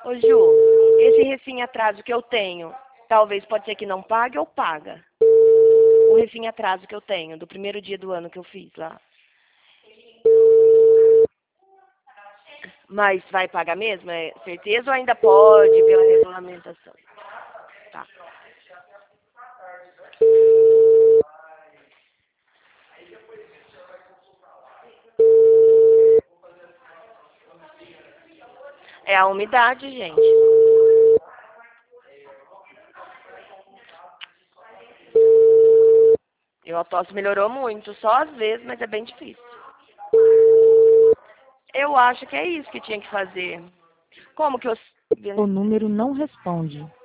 Ô Ju, esse refim atraso que eu tenho, talvez pode ser que não pague ou paga. O refim atraso que eu tenho, do primeiro dia do ano que eu fiz lá. Mas vai pagar mesmo? É certeza ou ainda pode pela regulamentação? Tá. É a umidade, gente. A tosse melhorou muito, só às vezes, mas é bem difícil. Eu acho que é isso que tinha que fazer. Como que eu... O número não responde.